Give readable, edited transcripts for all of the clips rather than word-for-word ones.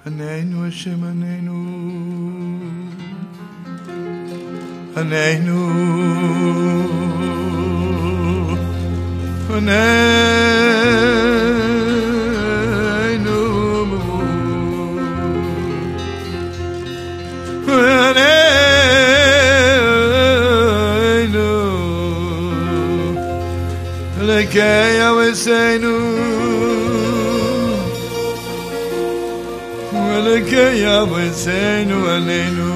Aneinu Hashem Aneinu Aneinu Aneinu Aneinu Lekei Aweseinu Lekei Aweseinu Aneinu.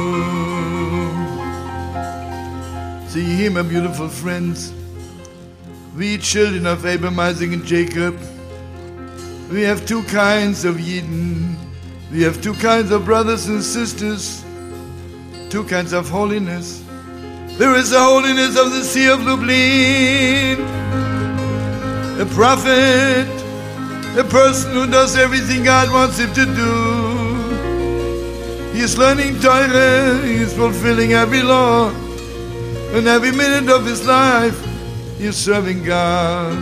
See here, my beautiful friends, we children of Abraham, Isaac and Jacob, we have two kinds of Yidden. We have two kinds of brothers and sisters, two kinds of holiness. There is the holiness of the Sea of Lublin, a prophet, a person who does everything God wants him to do. He is learning Torah, he is fulfilling every law, and every minute of his life he is serving God.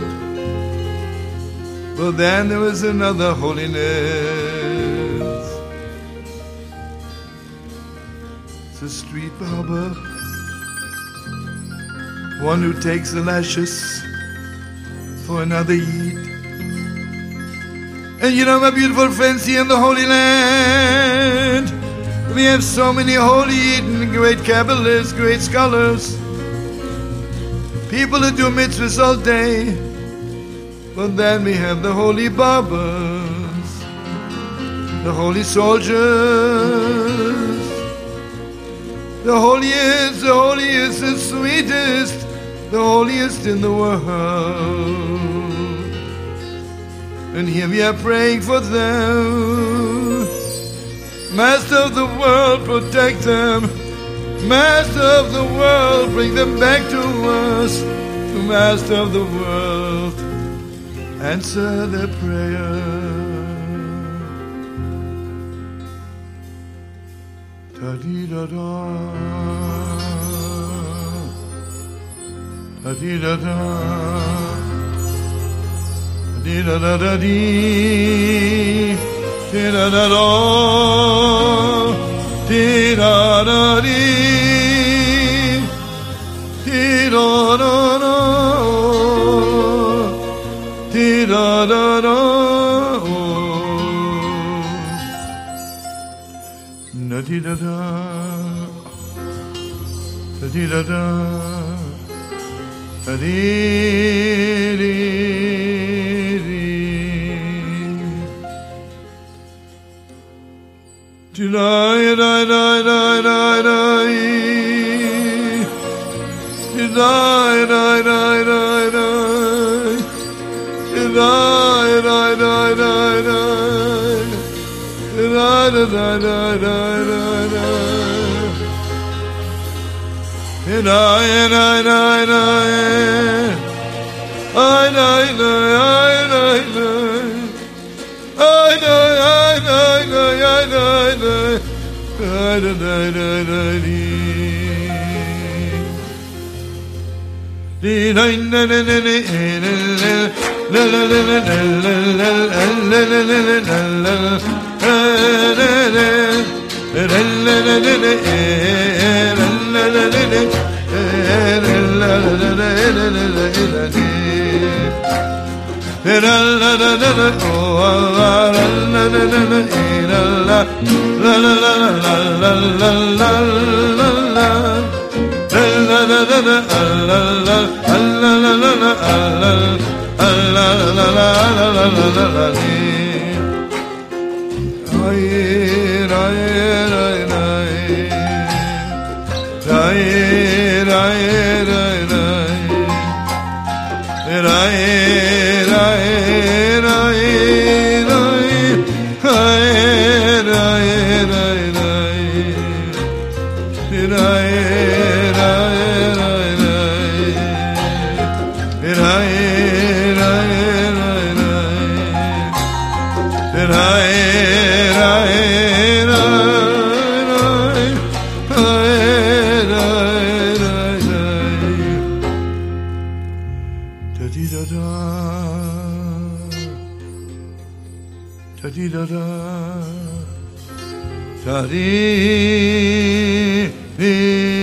But then there is another holiness. It's a street barber, one who takes the lashes for another Yid. And you know, my beautiful friends, here in the Holy Land, we have so many holy Yidden, great Kabbalists, great scholars, people who do mitzvahs all day. But then we have the holy barbers, the holy soldiers, the holiest, the sweetest, the holiest in the world. And here we are praying for them. Master of the world, protect them. Master of the world, bring them back to us. Master of the world, answer their prayer. Ta-dee-da-da, ta-dee-da-da, ta-dee-da-da-da-dee, ti-da-da-da, ti-da-da-dee, ti-da-da-da, ti-da-da-da, na-dee-da-da, ta-dee-da-da, ta-dee-dee-dee. Ti-da-da-da-da-da-da-da, ti-da-da-da-da-da, ti-da-da-da-da-da, ti-da-da-da-da-da-da, Da-dee-da-da. Tari